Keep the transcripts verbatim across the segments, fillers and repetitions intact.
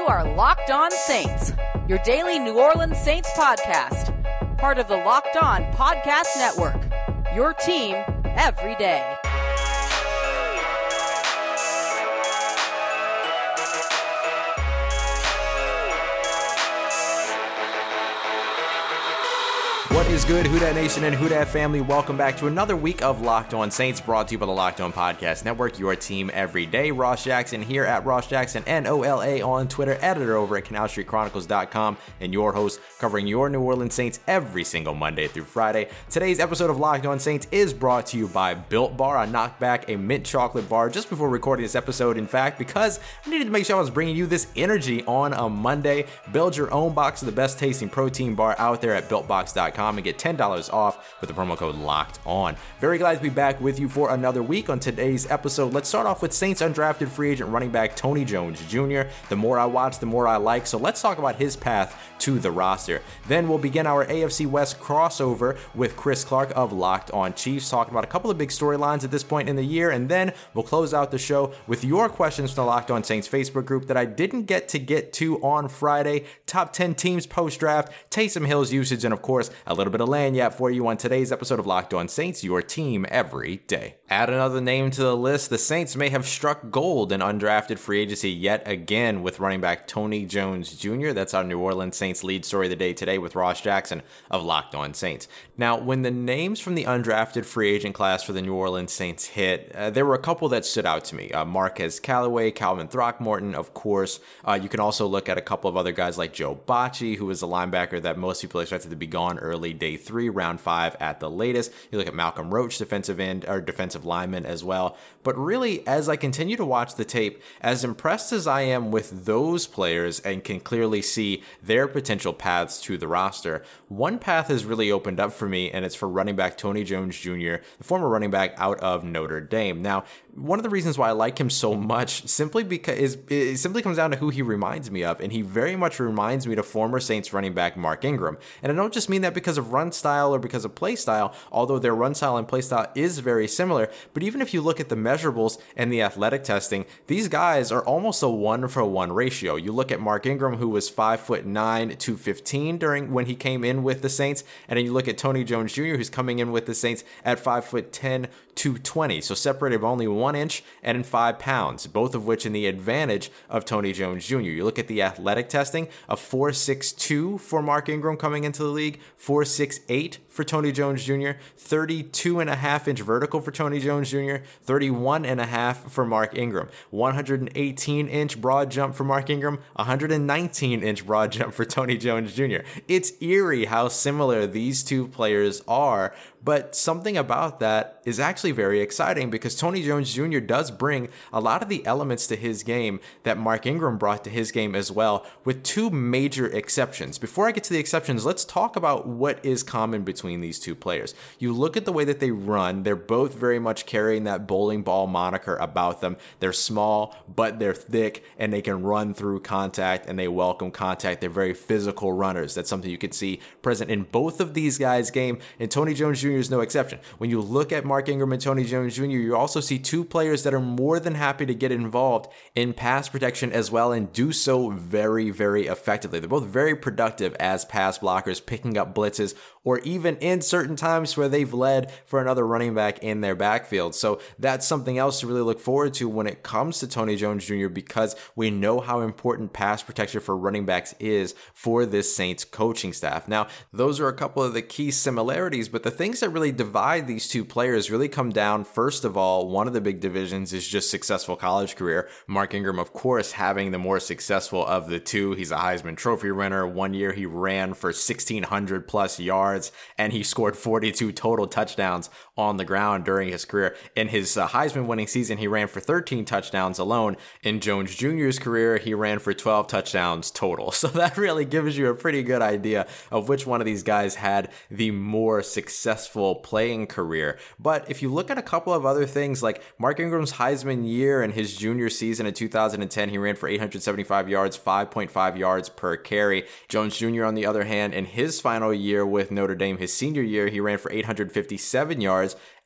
are Locked On Saints, your daily New Orleans Saints podcast, part of the Locked On Podcast Network, your team every day. What is good, Who Dat Nation and Who Dat family? Welcome back to another week of Locked On Saints, brought to you by the Locked On Podcast Network, your team every day. Ross Jackson here at Ross Jackson, N O L A on Twitter, editor over at Canal Street Chronicles dot com, and your host covering your New Orleans Saints every single Monday through Friday. Today's episode of Locked On Saints is brought to you by Built Bar. I knocked back a mint chocolate bar just before recording this episode, in fact, because I needed to make sure I was bringing you this energy on a Monday. Build your own box of the best tasting protein bar out there at built box dot com and get ten dollars off with the promo code Locked On. Very glad to be back with you for another week. On today's episode, let's start off with Saints undrafted free agent running back Tony Jones Junior The more I watch, the more I like, so let's talk about his path to the roster. Then we'll begin our A F C West crossover with Chris Clark of Locked On Chiefs, talking about a couple of big storylines at this point in the year, and then we'll close out the show with your questions from the Locked On Saints Facebook group that I didn't get to get to on Friday. Top ten teams post-draft, Taysom Hill's usage, and of course, a little bit of lanyard for you on today's episode of Locked On Saints, your team every day. Add another name to the list. The Saints may have struck gold in undrafted free agency yet again with running back Tony Jones Junior That's our New Orleans Saints lead story of the day today with Ross Jackson of Locked On Saints. Now, when the names from the undrafted free agent class for the New Orleans Saints hit, uh, there were a couple that stood out to me. Uh, Marquez Callaway, Calvin Throckmorton, of course. Uh, you can also look at a couple of other guys like Joe Bocci, who was a linebacker that most people expected to be gone early day three, round five at the latest. You look at Malcolm Roach, defensive end or defensive lineman as well. But really, as I continue to watch the tape, as impressed as I am with those players and can clearly see their potential paths to the roster, one path has really opened up for me, and it's for running back Tony Jones Junior, the former running back out of Notre Dame. Now, one of the reasons why I like him so much simply because is it simply comes down to who he reminds me of, and he very much reminds me to former Saints running back Mark Ingram. And I don't just mean that because of run style or because of play style, although their run style and play style is very similar. But even if you look at the measurables and the athletic testing, these guys are almost a one for one ratio. You look at Mark Ingram, who was five foot nine, two fifteen during when he came in with the Saints, and then you look at Tony Jones Junior, who's coming in with the Saints at five foot ten, two twenty. So separated by only one inch and in five pounds, both of which in the advantage of Tony Jones Junior You look at the athletic testing of four six two for Mark Ingram coming into the league, four six eight for Tony Jones Junior, thirty-two and a half inch vertical for Tony Jones Junior, thirty-one and a half for Mark Ingram, one hundred eighteen inch broad jump for Mark Ingram, one hundred nineteen inch broad jump for Tony Jones Junior It's eerie how similar these two players are, but something about that is actually very exciting because Tony Jones Junior does bring a lot of the elements to his game that Mark Ingram brought to his game as well, with two major exceptions. Before I get to the exceptions, let's talk about what is common between these two players. You look at the way that they run, they're both very much carrying that bowling ball moniker about them. They're small, but they're thick, and they can run through contact, and they welcome contact. They're very physical runners. That's something you can see present in both of these guys' game, and Tony Jones Junior is no exception. When you look at Mark Ingram and Tony Jones Junior, you also see two players that are more than happy to get involved in pass protection as well, and do so very, very effectively. They're both very productive as pass blockers, picking up blitzes, or even in certain times where they've led for another running back in their backfield. So that's something else to really look forward to when it comes to Tony Jones Junior, because we know how important pass protection for running backs is for this Saints coaching staff. Now, those are a couple of the key similarities, but the things that really divide these two players really come down, first of all, one of the big divisions is just successful college career. Mark Ingram, of course, having the more successful of the two. He's a Heisman Trophy winner. One year he ran for sixteen hundred plus yards, and he scored forty-two total touchdowns on the ground during his career. In his uh, Heisman winning season, he ran for thirteen touchdowns alone. In Jones Junior's career, he ran for twelve touchdowns total. So that really gives you a pretty good idea of which one of these guys had the more successful playing career. But if you look at a couple of other things, like Mark Ingram's Heisman year and his junior season in two thousand ten, he ran for eight hundred seventy-five yards, five point five yards per carry. Jones Junior, on the other hand, in his final year with Notre Dame, his senior year, he ran for eight hundred fifty-seven yards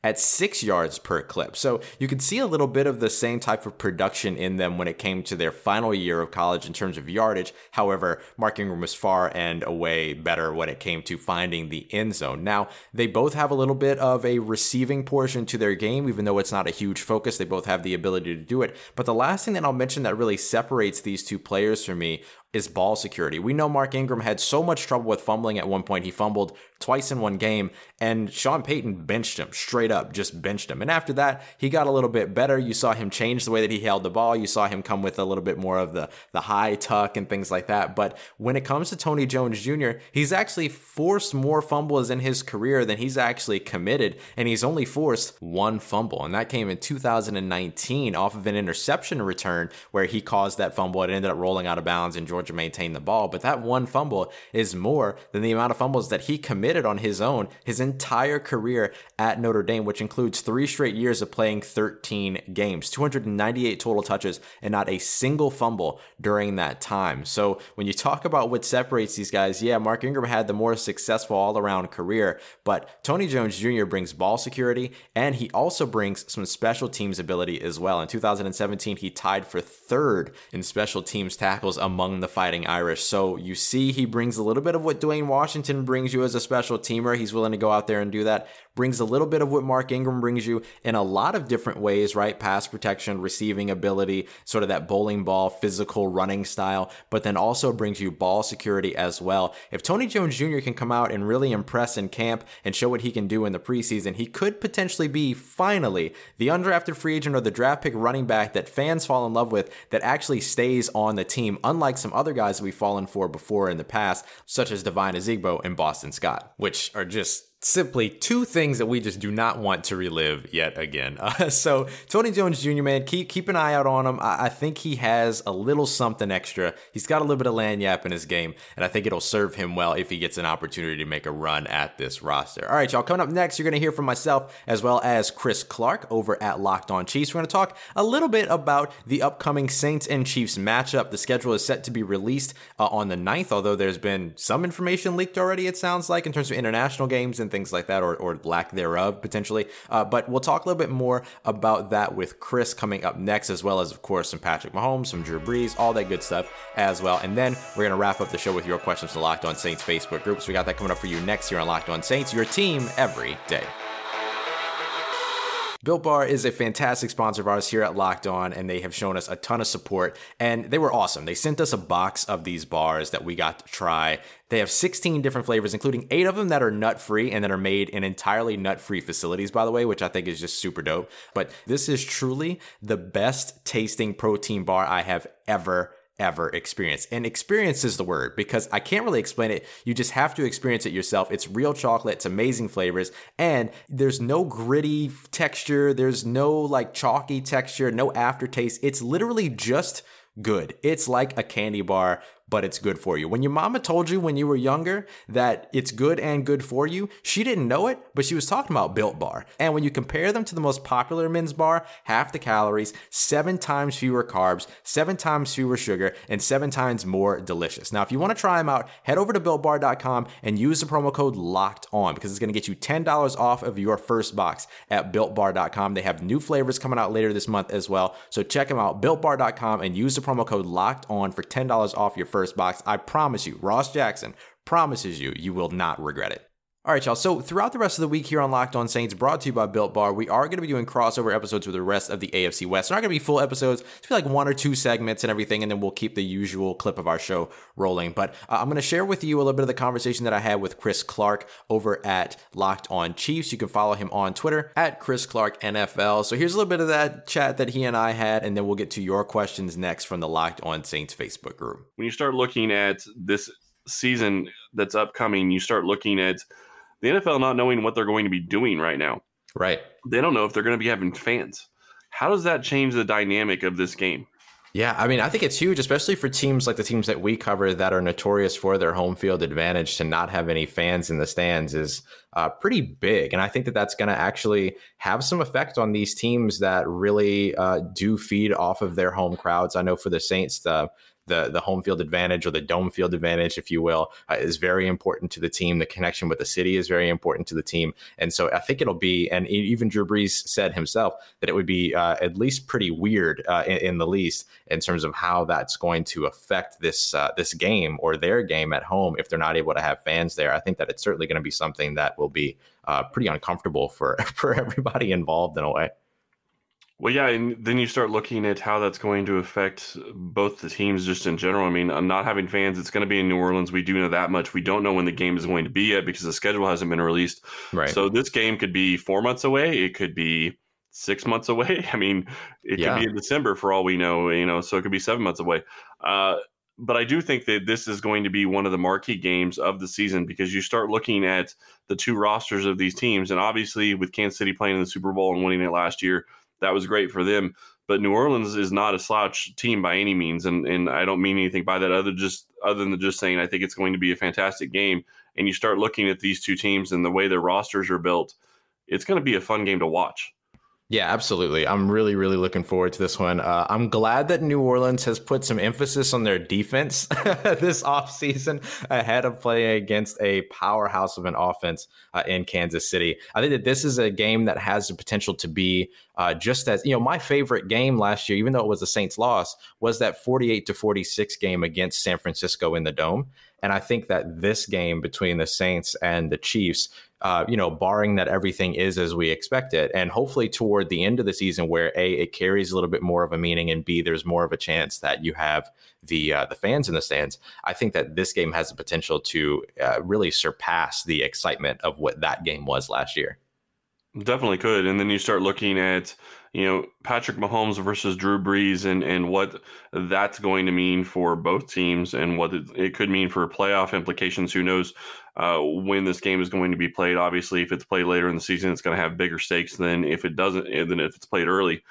at six yards per clip. So you can see a little bit of the same type of production in them when it came to their final year of college in terms of yardage. However, Mark Ingram was far and away better when it came to finding the end zone. Now, they both have a little bit of a receiving portion to their game, even though it's not a huge focus. They both have the ability to do it. But the last thing that I'll mention that really separates these two players for me is ball security. We know Mark Ingram had so much trouble with fumbling at one point. He fumbled twice in one game, and Sean Payton benched him, straight up, just benched him. And after that, he got a little bit better. You saw him change the way that he held the ball. You saw him come with a little bit more of the, the high tuck and things like that. But when it comes to Tony Jones Junior, he's actually forced more fumbles in his career than he's actually committed, and he's only forced one fumble. And that came in two thousand nineteen off of an interception return where he caused that fumble. It ended up rolling out of bounds, and Georgia maintain the ball. But that one fumble is more than the amount of fumbles that he committed on his own his entire career at Notre Dame, which includes three straight years of playing thirteen games, two hundred ninety-eight total touches, and not a single fumble during that time. So when you talk about what separates these guys, yeah, Mark Ingram had the more successful all-around career, but Tony Jones Junior brings ball security, and he also brings some special teams ability as well. In two thousand seventeen, he tied for third in special teams tackles among the Fighting Irish. So you see he brings a little bit of what Dwayne Washington brings you as a special teamer. He's willing to go out there and do that. Brings a little bit of what Mark Ingram brings you in a lot of different ways, right? Pass protection, receiving ability, sort of that bowling ball, physical running style, but then also brings you ball security as well. If Tony Jones Junior can come out and really impress in camp and show what he can do in the preseason, he could potentially be finally the undrafted free agent or the draft pick running back that fans fall in love with that actually stays on the team, unlike some other guys we've fallen for before in the past, such as Devine Ezigbo and Boston Scott, which are just simply two things that we just do not want to relive yet again. Uh, so Tony Jones Junior, man, keep keep an eye out on him. I, I think he has a little something extra. He's got a little bit of lanyap in his game, and I think it'll serve him well if he gets an opportunity to make a run at this roster. All right, y'all, coming up next, you're going to hear from myself as well as Chris Clark over at Locked On Chiefs. We're going to talk a little bit about the upcoming Saints and Chiefs matchup. The schedule is set to be released uh, on the ninth, although there's been some information leaked already, it sounds like, in terms of international games and things like that, or, or lack thereof, potentially. Uh, but we'll talk a little bit more about that with Chris coming up next, as well as, of course, some Patrick Mahomes, some Drew Brees, all that good stuff as well. And then we're going to wrap up the show with your questions to Locked On Saints Facebook group. So we got that coming up for you next here on Locked On Saints, your team every day. Built Bar is a fantastic sponsor of ours here at Locked On, and they have shown us a ton of support, and they were awesome. They sent us a box of these bars that we got to try. They have sixteen different flavors, including eight of them that are nut-free and that are made in entirely nut-free facilities, by the way, which I think is just super dope. But this is truly the best tasting protein bar I have ever ever experience. And experience is the word, because I can't really explain it. You just have to experience it yourself. It's real chocolate. It's amazing flavors. And there's no gritty texture. There's no like chalky texture, no aftertaste. It's literally just good. It's like a candy bar, but it's good for you. When your mama told you when you were younger that it's good and good for you, she didn't know it, but she was talking about Built Bar. And when you compare them to the most popular men's bar, half the calories, seven times fewer carbs, seven times fewer sugar, and seven times more delicious. Now, if you want to try them out, head over to built bar dot com and use the promo code LOCKED ON, because it's going to get you ten dollars off of your first box at built bar dot com. They have new flavors coming out later this month as well. So check them out, built bar dot com, and use the promo code LOCKED ON for ten dollars off your first box. I promise you, Ross Jackson promises you, you will not regret it. All right, y'all. So throughout the rest of the week here on Locked On Saints, brought to you by Built Bar, we are going to be doing crossover episodes with the rest of the A F C West. They're not going to be full episodes. It's going to be like one or two segments and everything, and then we'll keep the usual clip of our show rolling. But uh, I'm going to share with you a little bit of the conversation that I had with Chris Clark over at Locked On Chiefs. You can follow him on Twitter at Chris Clark N F L. So here's a little bit of that chat that he and I had, and then we'll get to your questions next from the Locked On Saints Facebook group. When you start looking at this season that's upcoming, you start looking at the N F L not knowing what they're going to be doing right now. Right. They don't know if they're going to be having fans. How does that change the dynamic of this game? Yeah, I mean, I think it's huge, especially for teams like the teams that we cover that are notorious for their home field advantage. To not have any fans in the stands is uh, pretty big. And I think that that's going to actually have some effect on these teams that really uh, do feed off of their home crowds. I know for the Saints, the the the home field advantage, or the dome field advantage, if you will, uh, is very important to the team. The connection with the city is very important to the team. And so I think it'll be, and even Drew Brees said himself that it would be uh, at least pretty weird uh, in, in the least in terms of how that's going to affect this uh, this game or their game at home if they're not able to have fans there. I think that it's certainly going to be something that will be uh, pretty uncomfortable for, for everybody involved in a way. Well, yeah, and then you start looking at how that's going to affect both the teams just in general. I mean, not having fans, it's going to be in New Orleans. We do know that much. We don't know when the game is going to be yet because the schedule hasn't been released. Right. So this game could be four months away. It could be six months away. I mean, it yeah. could be in December for all we know, you know, so it could be seven months away. Uh, but I do think that this is going to be one of the marquee games of the season because you start looking at the two rosters of these teams. And obviously with Kansas City playing in the Super Bowl and winning it last year, that was great for them. But New Orleans is not a slouch team by any means. And and I don't mean anything by that other just other than just saying I think it's going to be a fantastic game. And you start looking at these two teams and the way their rosters are built, it's going to be a fun game to watch. Yeah, absolutely. I'm really, really looking forward to this one. Uh, I'm glad that New Orleans has put some emphasis on their defense this offseason ahead of playing against a powerhouse of an offense uh, in Kansas City. I think that this is a game that has the potential to be uh, just as, you know, my favorite game last year, even though it was the Saints' loss, was that forty-eight to forty-six game against San Francisco in the Dome. And I think that this game between the Saints and the Chiefs, uh, you know, barring that everything is as we expect it, and hopefully toward the end of the season where A, it carries a little bit more of a meaning, and B, there's more of a chance that you have the uh, the fans in the stands, I think that this game has the potential to uh, really surpass the excitement of what that game was last year. Definitely could. And then you start looking at, you know, Patrick Mahomes versus Drew Brees and, and what that's going to mean for both teams and what it, it could mean for playoff implications. Who knows uh, when this game is going to be played. Obviously, if it's played later in the season, it's going to have bigger stakes than if it doesn't, than if it's played early.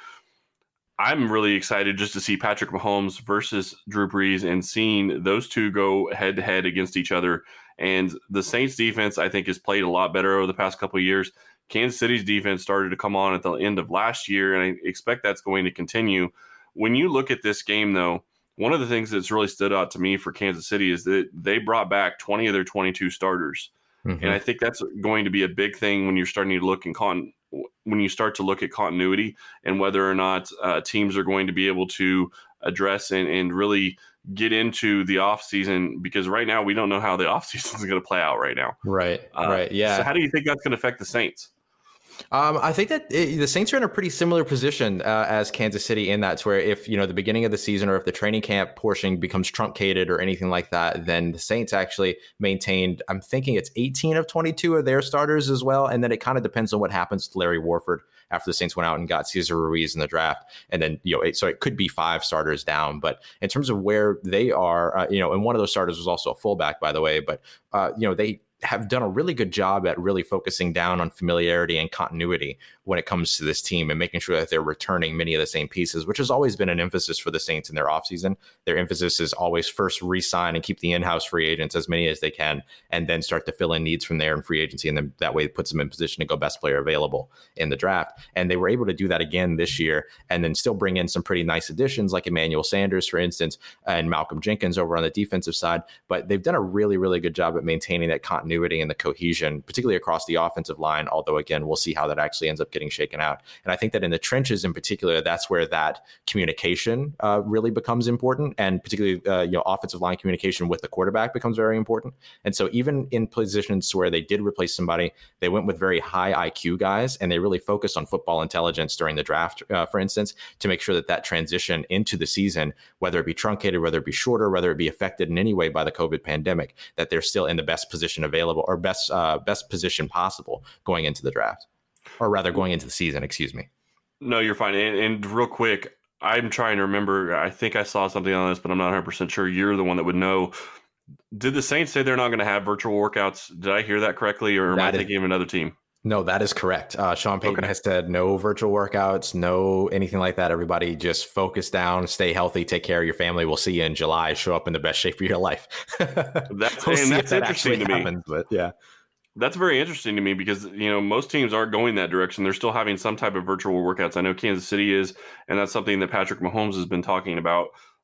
I'm really excited just to see Patrick Mahomes versus Drew Brees and seeing those two go head to head against each other. And the Saints defense, I think, has played a lot better over the past couple of years. Kansas City's defense started to come on at the end of last year, and I expect that's going to continue. When you look at this game, though, one of the things that's really stood out to me for Kansas City is that they brought back twenty of their twenty-two starters. Mm-hmm. And I think that's going to be a big thing when you're starting to look in con- when you start to look at continuity and whether or not uh, teams are going to be able to address and, and really get into the offseason, because right now we don't know how the offseason is going to play out right now. Right, uh, right, yeah. So how do you think that's going to affect the Saints? Um, I think that it, the Saints are in a pretty similar position uh, as Kansas City in that, to where if, you know, the beginning of the season or if the training camp portion becomes truncated or anything like that, then the Saints actually maintained, I'm thinking it's eighteen of twenty-two of their starters as well. And then it kind of depends on what happens to Larry Warford after the Saints went out and got Cesar Ruiz in the draft. And then, you know, it, so it could be five starters down. But in terms of where they are, uh, you know, and one of those starters was also a fullback, by the way, but, uh, you know, they have done a really good job at really focusing down on familiarity and continuity when it comes to this team and making sure that they're returning many of the same pieces, which has always been an emphasis for the Saints in their offseason. Their emphasis is always first re-sign and keep the in-house free agents as many as they can, and then start to fill in needs from there in free agency. And then that way it puts them in position to go best player available in the draft. And they were able to do that again this year and then still bring in some pretty nice additions like Emmanuel Sanders, for instance, and Malcolm Jenkins over on the defensive side. But they've done a really, really good job at maintaining that continuity and the cohesion, particularly across the offensive line. Although, again, we'll see how that actually ends up getting shaken out. And I think that in the trenches in particular, that's where that communication uh, really becomes important. And particularly, uh, you know, offensive line communication with the quarterback becomes very important. And so even in positions where they did replace somebody, they went with very high I Q guys, and they really focused on football intelligence during the draft, uh, for instance, to make sure that that transition into the season, whether it be truncated, whether it be shorter, whether it be affected in any way by the COVID pandemic, that they're still in the best position available or best uh, best position possible going into the draft, or rather going into the season, excuse me. No, you're fine. And, and real quick, I'm trying to remember, I think I saw something on this, but I'm not one hundred percent sure. You're the one that would know. Did the Saints say they're not going to have virtual workouts? Did I hear that correctly, or am that I thinking is, of another team? No, that is correct. Uh, Sean Payton okay. has said no virtual workouts, no anything like that. Everybody just focus down, stay healthy, take care of your family. We'll see you in July. Show up in the best shape of your life. That's, we'll and that's that interesting to happens, me. But yeah. That's very interesting to me because, you know, most teams aren't going that direction. They're still having some type of virtual workouts. I know Kansas City is, and that's something that Patrick Mahomes has been talking about.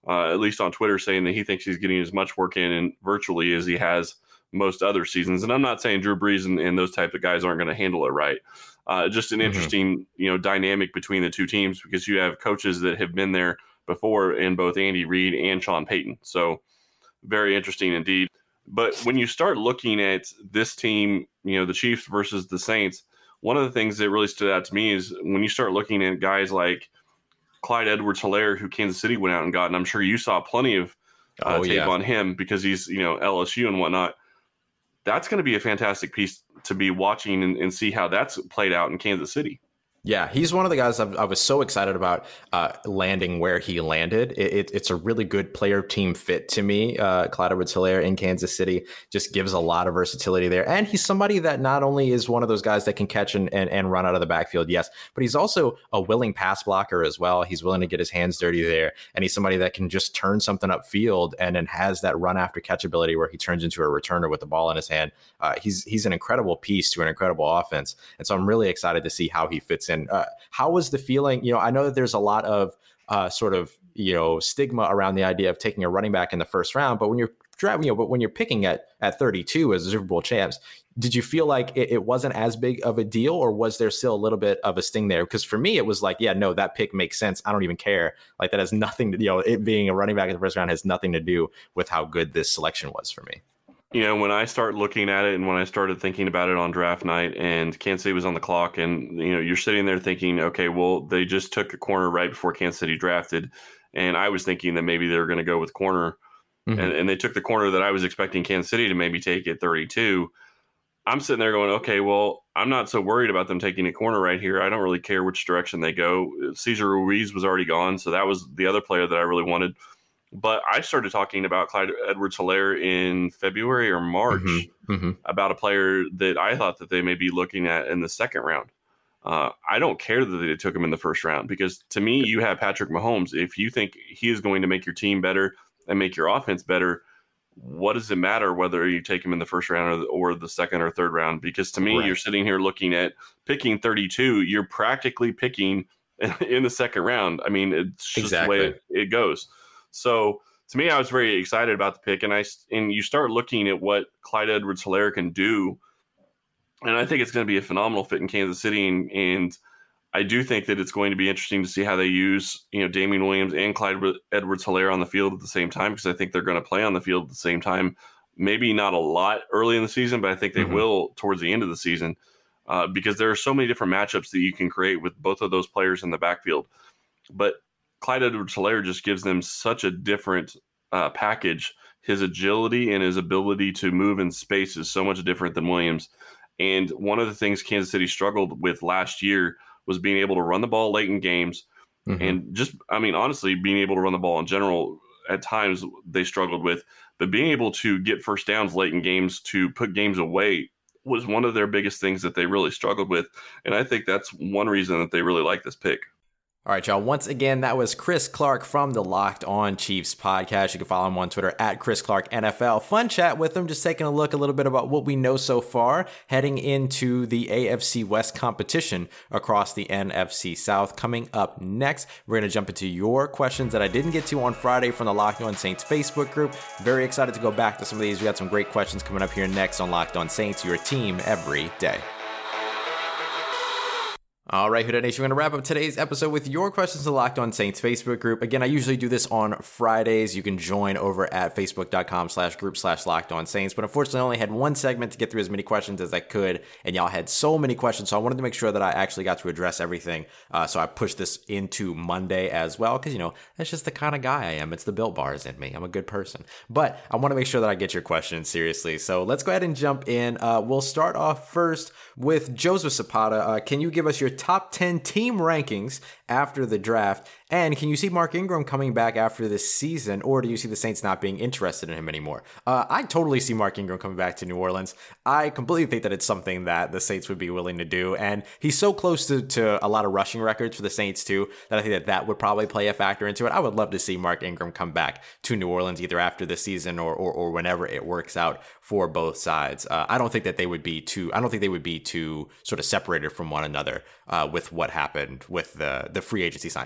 uh, at least on Twitter, saying that he thinks he's getting as much work in and virtually as he has most other seasons. And I'm not saying Drew Brees and, and those type of guys aren't going to handle it right. Uh, just an mm-hmm. interesting, you know, dynamic between the two teams, because you have coaches that have been there before in both Andy Reid and Sean Payton. So very interesting indeed. But when you start looking at this team, you know, the Chiefs versus the Saints, one of the things that really stood out to me is when you start looking at guys like Clyde Edwards-Helaire, who Kansas City went out and got, and I'm sure you saw plenty of uh, oh, tape yeah. on him because he's, you know, L S U and whatnot. That's going to be a fantastic piece to be watching and, and see how that's played out in Kansas City. Yeah, he's one of the guys I've, I was so excited about uh, landing where he landed. It, it, it's a really good player team fit to me. Uh, Clyde Edwards-Helaire in Kansas City just gives a lot of versatility there. And he's somebody that not only is one of those guys that can catch and, and, and run out of the backfield, yes, but he's also a willing pass blocker as well. He's willing to get his hands dirty there. And he's somebody that can just turn something upfield and then has that run after catch ability where he turns into a returner with the ball in his hand. Uh, he's, he's an incredible piece to an incredible offense. And so I'm really excited to see how he fits in. Uh, how was the feeling? You know, I know that there's a lot of uh, sort of, you know, stigma around the idea of taking a running back in the first round, but when you're driving, you know, but when you're picking at at thirty-two as the Super Bowl champs, did you feel like it, it wasn't as big of a deal, or was there still a little bit of a sting there? Because for me, it was like, yeah, no, that pick makes sense. I don't even care. Like that has nothing to, you know, it being a running back in the first round has nothing to do with how good this selection was for me. You know, when I start looking at it and when I started thinking about it on draft night and Kansas City was on the clock and, you know, you're sitting there thinking, okay, well, they just took a corner right before Kansas City drafted. And I was thinking that maybe they were going to go with corner. Mm-hmm. And, and they took the corner that I was expecting Kansas City to maybe take at thirty-two. I'm sitting there going, okay, well, I'm not so worried about them taking a corner right here. I don't really care which direction they go. Cesar Ruiz was already gone. So that was the other player that I really wanted. But I started talking about Clyde Edwards-Helaire in February or March mm-hmm, mm-hmm. about a player that I thought that they may be looking at in the second round. Uh, I don't care that they took him in the first round because to me, you have Patrick Mahomes. If you think he is going to make your team better and make your offense better, what does it matter whether you take him in the first round or, or the second or third round? Because to me, right. you're sitting here looking at picking thirty-two. You're practically picking in the second round. I mean, it's just exactly. the way it, it goes. So to me, I was very excited about the pick, and I and you start looking at what Clyde Edwards-Helaire can do, and I think it's going to be a phenomenal fit in Kansas City, and, and I do think that it's going to be interesting to see how they use, you know, Damian Williams and Clyde Edwards-Helaire on the field at the same time, because I think they're going to play on the field at the same time. Maybe not a lot early in the season, but I think they mm-hmm. will towards the end of the season, uh, because there are so many different matchups that you can create with both of those players in the backfield. But Clyde Edwards-Helaire just gives them such a different uh, package. His agility and his ability to move in space is so much different than Williams. And one of the things Kansas City struggled with last year was being able to run the ball late in games. Mm-hmm. And just, I mean, honestly, being able to run the ball in general, at times they struggled with. But being able to get first downs late in games to put games away was one of their biggest things that they really struggled with. And I think that's one reason that they really like this pick. All right, y'all. Once again, that was Chris Clark from the Locked On Chiefs podcast. You can follow him on Twitter at Chris Clark N F L. Fun chat with him, just taking a look a little bit about what we know so far heading into the A F C West competition across the N F C South. Coming up next, we're going to jump into your questions that I didn't get to on Friday from the Locked On Saints Facebook group. Very excited to go back to some of these. We got some great questions coming up here next on Locked On Saints, your team every day. All right, Who Dat Nation, we're going to wrap up today's episode with your questions to the Locked On Saints Facebook group. Again, I usually do this on Fridays. You can join over at facebook.com slash group slash Locked On Saints. But unfortunately, I only had one segment to get through as many questions as I could. And y'all had so many questions. So I wanted to make sure that I actually got to address everything. Uh, so I pushed this into Monday as well. Because, you know, that's just the kind of guy I am. It's the Built Bars in me. I'm a good person. But I want to make sure that I get your questions seriously. So let's go ahead and jump in. Uh, we'll start off first with Joseph Zapata. Uh, can you give us your top ten team rankings after the draft? And can you see Mark Ingram coming back after this season, or do you see the Saints not being interested in him anymore? Uh, I totally see Mark Ingram coming back to New Orleans. I completely think that it's something that the Saints would be willing to do. And he's so close to, to a lot of rushing records for the Saints too, that I think that that would probably play a factor into it. I would love to see Mark Ingram come back to New Orleans either after the season or, or, or whenever it works out for both sides. Uh, I don't think that they would be too, I don't think they would be too sort of separated from one another uh, with what happened with the, the free agency sign. No, I'm, I'm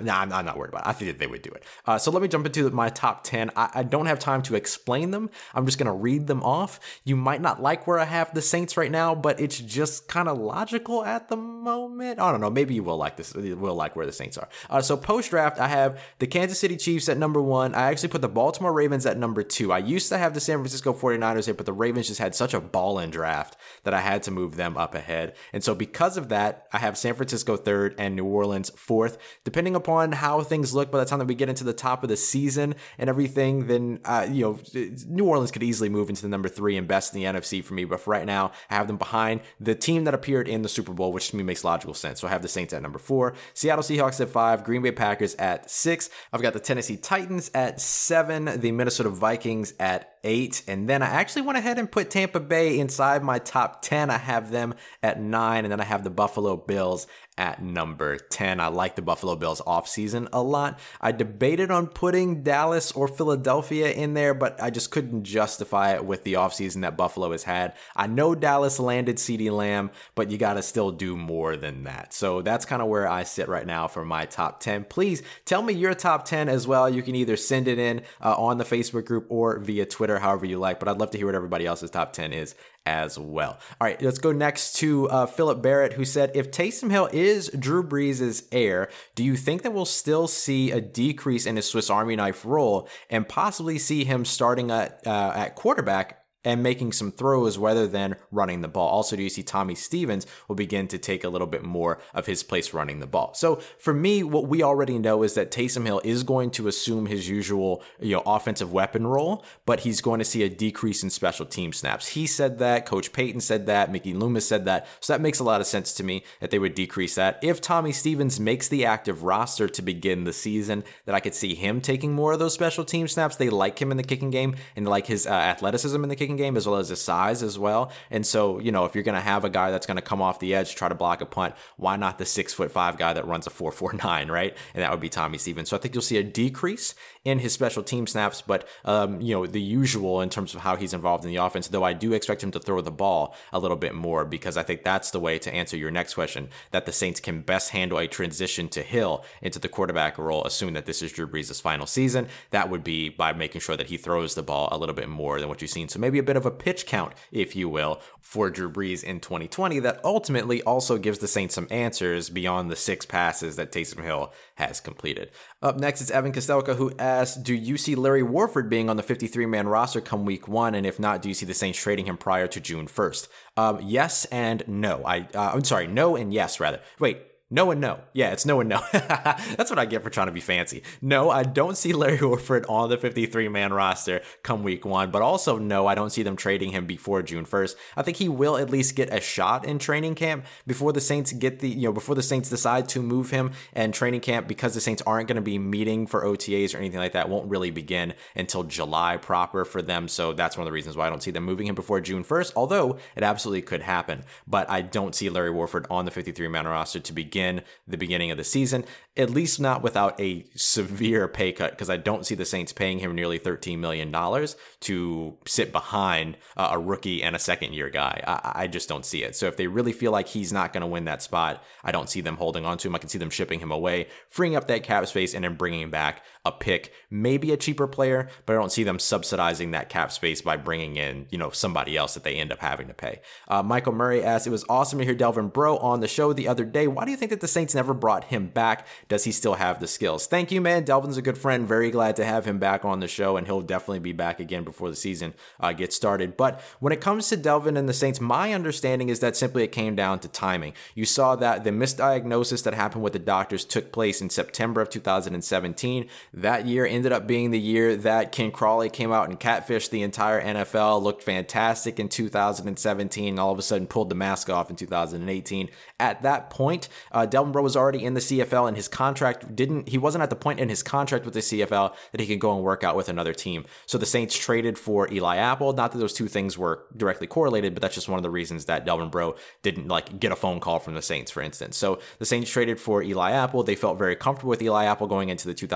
not worried about it. I think that they would do it. Uh, so let me jump into my top ten. I, I don't have time to explain them. I'm just going to read them off. You might not like where I have the Saints right now, but it's just kind of logical at the moment. I don't know. Maybe you will like this. You will like where the Saints are. Uh, so post-draft, I have the Kansas City Chiefs at number one. I actually put the Baltimore Ravens at number two. I used to have the San Francisco forty-niners here, but the Ravens just had such a ball-in draft that I had to move them up ahead. And so because of that, I have San Francisco third and New Orleans fourth. Depending upon how things look by the time that we get into the top of the season and everything, then uh, you know, New Orleans could easily move into the number three and best in the N F C for me. But for right now, I have them behind the team that appeared in the Super Bowl, which to me makes logical sense. So I have the Saints at number four, Seattle Seahawks at five, Green Bay Packers at six. I've got the Tennessee Titans at seven, the Minnesota Vikings at eight, and then I actually went ahead and put Tampa Bay inside my top ten. I have them at nine, and then I have the Buffalo Bills at number ten. I like the Buffalo Bills offseason a lot. I debated on putting Dallas or Philadelphia in there, but I just couldn't justify it with the offseason that Buffalo has had. I know Dallas landed CeeDee Lamb, but you got to still do more than that. So that's kind of where I sit right now for my top ten. Please tell me your top ten as well. You can either send it in uh, on the Facebook group or via Twitter, however you like, but I'd love to hear what everybody else's top ten is as well. All right, let's go next to uh, Philip Barrett, who said, if Taysom Hill is Drew Brees' heir, do you think that we'll still see a decrease in his Swiss Army knife role and possibly see him starting at, uh, at quarterback and making some throws rather than running the ball? Also, do you see Tommy Stevens will begin to take a little bit more of his place running the ball? So for me, what we already know is that Taysom Hill is going to assume his usual, you know, offensive weapon role, but he's going to see a decrease in special team snaps. He said that, Coach Payton said that, Mickey Loomis said that. So that makes a lot of sense to me that they would decrease that. If Tommy Stevens makes the active roster to begin the season, that I could see him taking more of those special team snaps. They like him in the kicking game and like his uh, athleticism in the kicking game as well as his size as well. And so, you know, if you're going to have a guy that's going to come off the edge, try to block a punt, why not the six foot five guy that runs a four four nine, right? And that would be Tommy Stevens. So I think you'll see a decrease in his special team snaps, but, um, you know, the usual in terms of how he's involved in the offense, though I do expect him to throw the ball a little bit more, because I think that's the way to answer your next question, that the Saints can best handle a transition to Hill into the quarterback role, assuming that this is Drew Brees' final season. That would be by making sure that he throws the ball a little bit more than what you've seen. So maybe a bit of a pitch count, if you will, for Drew Brees in twenty twenty that ultimately also gives the Saints some answers beyond the six passes that Taysom Hill has completed. Up next is Evan Kostelka, who asks, do you see Larry Warford being on the fifty-three man roster come week one? And if not, do you see the Saints trading him prior to June first? Um, yes and no. I, uh, I'm sorry, no and yes, rather. Wait. No and no. Yeah, it's no and no. That's what I get for trying to be fancy. No, I don't see Larry Warford on the fifty-three man roster come week one, but also no, I don't see them trading him before June first. I think he will at least get a shot in training camp before the Saints get the, you know, before the Saints decide to move him, and training camp, because the Saints aren't going to be meeting for O T As or anything like that, won't really begin until July proper for them. So that's one of the reasons why I don't see them moving him before June first, although it absolutely could happen. But I don't see Larry Warford on the fifty-three man roster to begin the beginning of the season, at least not without a severe pay cut, because I don't see the Saints paying him nearly thirteen million dollars to sit behind uh, a rookie and a second year guy. I, I just don't see it. So if they really feel like he's not going to win that spot, I don't see them holding on to him. I can see them shipping him away, freeing up that cap space, and then bringing back a pick, maybe a cheaper player, but I don't see them subsidizing that cap space by bringing in, you know, somebody else that they end up having to pay. Uh, Michael Murray asks, it was awesome to hear Delvin Breaux on the show the other day. Why do you think that the Saints never brought him back? Does he still have the skills? Thank you, man. Delvin's a good friend. Very glad to have him back on the show, and he'll definitely be back again before the season uh, gets started. But when it comes to Delvin and the Saints, my understanding is that simply it came down to timing. You saw that the misdiagnosis that happened with the doctors took place in September of two thousand seventeen. That year ended up being the year that Ken Crawley came out and catfished the entire N F L, looked fantastic in two thousand seventeen, and all of a sudden pulled the mask off in two thousand eighteen. At that point, uh, Delvin Breaux was already in the C F L, and his contract didn't, he wasn't at the point in his contract with the C F L that he could go and work out with another team. So the Saints traded for Eli Apple. Not that those two things were directly correlated, but that's just one of the reasons that Delvin Breaux didn't like get a phone call from the Saints, for instance. So the Saints traded for Eli Apple. They felt very comfortable with Eli Apple going into the two thousand nineteen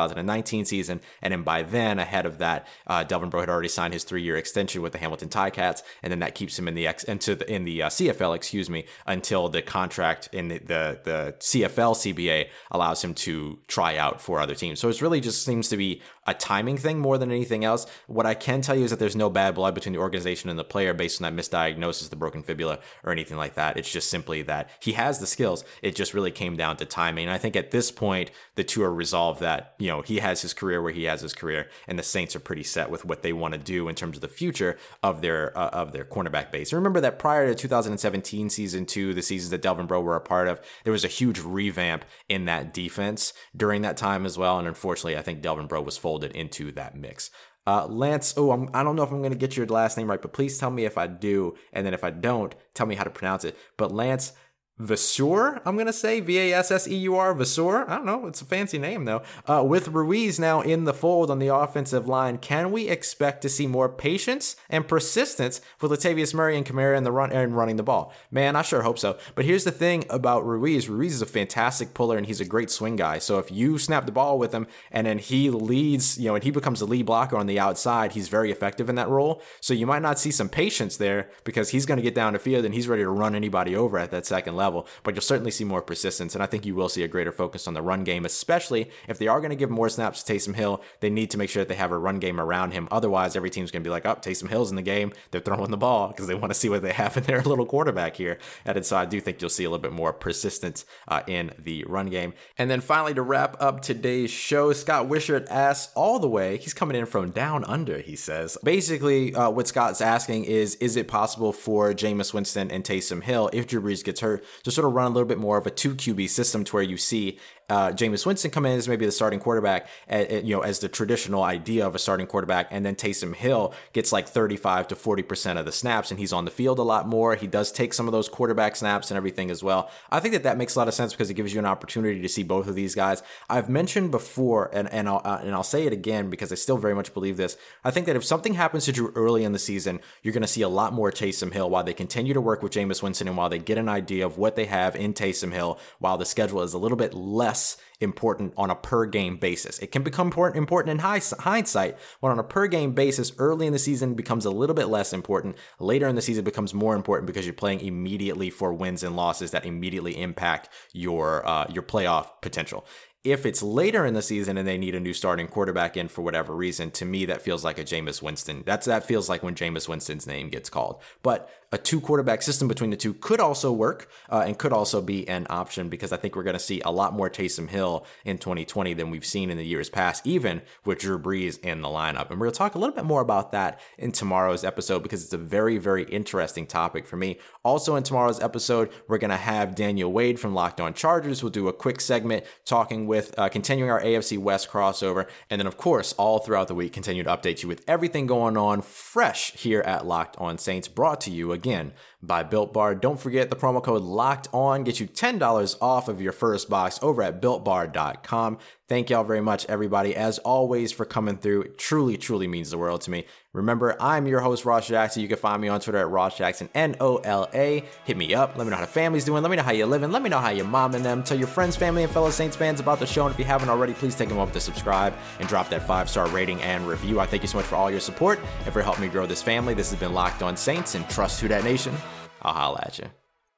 nineteen season. And then by then, ahead of that, uh, Delvin Breaux had already signed his three-year extension with the Hamilton Ticats, and then that keeps him in the X into the, in the uh, C F L, excuse me, until the contract in the, the the C F L C B A allows him to try out for other teams. So it really just seems to be a timing thing more than anything else. What I can tell you is that there's no bad blood between the organization and the player based on that misdiagnosis, the broken fibula, or anything like that. It's just simply that he has the skills. It just really came down to timing. And I think at this point, the two are resolved that, you know, he has his career where he has his career, and the Saints are pretty set with what they want to do in terms of the future of their uh, of their cornerback base. Remember that prior to two thousand seventeen season two, the seasons that Delvin Breaux were a part of, there was a huge revamp in that defense during that time as well. And unfortunately, I think Delvin Breaux was folded into that mix. Uh, Lance, oh, I'm, I don't know if I'm going to get your last name right, but please tell me if I do. And then if I don't, tell me how to pronounce it. But Lance Vasseur, I'm going to say, V A S S E U R, Vasseur. I don't know. It's a fancy name, though. Uh, with Ruiz now in the fold on the offensive line, can we expect to see more patience and persistence with Latavius Murray and Kamara in the run and running the ball? Man, I sure hope so. But here's the thing about Ruiz. Ruiz is a fantastic puller, and he's a great swing guy. So if you snap the ball with him and then he leads, you know, and he becomes the lead blocker on the outside, he's very effective in that role. So you might not see some patience there because he's going to get down the field and he's ready to run anybody over at that second level. Level, but you'll certainly see more persistence, and I think you will see a greater focus on the run game, especially if they are going to give more snaps to Taysom Hill. They need to make sure that they have a run game around him. Otherwise, every team's going to be like, oh, Taysom Hill's in the game. They're throwing the ball because they want to see what they have in their little quarterback here. And so I do think you'll see a little bit more persistence uh, in the run game. And then finally, to wrap up today's show, Scott Wishart asks all the way, he's coming in from down under, he says. Basically, uh, what Scott's asking is, is it possible for Jameis Winston and Taysom Hill, if Drew Brees gets hurt, to sort of run a little bit more of a two Q B system to where you see uh, Jameis Winston come in as maybe the starting quarterback, at, at, you know, as the traditional idea of a starting quarterback, and then Taysom Hill gets like thirty-five to forty percent of the snaps, and he's on the field a lot more. He does take some of those quarterback snaps and everything as well. I think that that makes a lot of sense because it gives you an opportunity to see both of these guys. I've mentioned before, and and I'll, uh, and I'll say it again because I still very much believe this. I think that if something happens to Drew early in the season, you're going to see a lot more Taysom Hill while they continue to work with Jameis Winston and while they get an idea of what they have in Taysom Hill, while the schedule is a little bit less important on a per game basis. It can become important, important in high, hindsight, when on a per game basis, early in the season becomes a little bit less important. Later in the season becomes more important because you're playing immediately for wins and losses that immediately impact your uh, your playoff potential. If it's later in the season and they need a new starting quarterback in for whatever reason, to me, that feels like a Jameis Winston. That's, that feels like when Jameis Winston's name gets called. But a two quarterback system between the two could also work uh, and could also be an option, because I think we're going to see a lot more Taysom Hill in twenty twenty than we've seen in the years past, even with Drew Brees in the lineup. And we're going to talk a little bit more about that in tomorrow's episode because it's a very, very interesting topic for me. Also in tomorrow's episode, we're going to have Daniel Wade from Locked On Chargers. We'll do a quick segment talking with, uh, continuing our A F C West crossover. And then, of course, all throughout the week, continue to update you with everything going on fresh here at Locked On Saints, brought to you again by Built Bar. Don't forget the promo code Locked On gets you ten dollars off of your first box over at built bar dot com. Thank y'all very much, everybody, as always, for coming through. It truly, truly means the world to me. Remember, I'm your host, Ross Jackson. You can find me on Twitter at Ross Jackson, N O L A. Hit me up. Let me know how the family's doing. Let me know how you're living. Let me know how your mom and them. Tell your friends, family, and fellow Saints fans about the show. And if you haven't already, please take a moment to subscribe and drop that five-star rating and review. I thank you so much for all your support and for helping me grow this family. This has been Locked On Saints, and trust Who Dat Nation. I'll holla at you.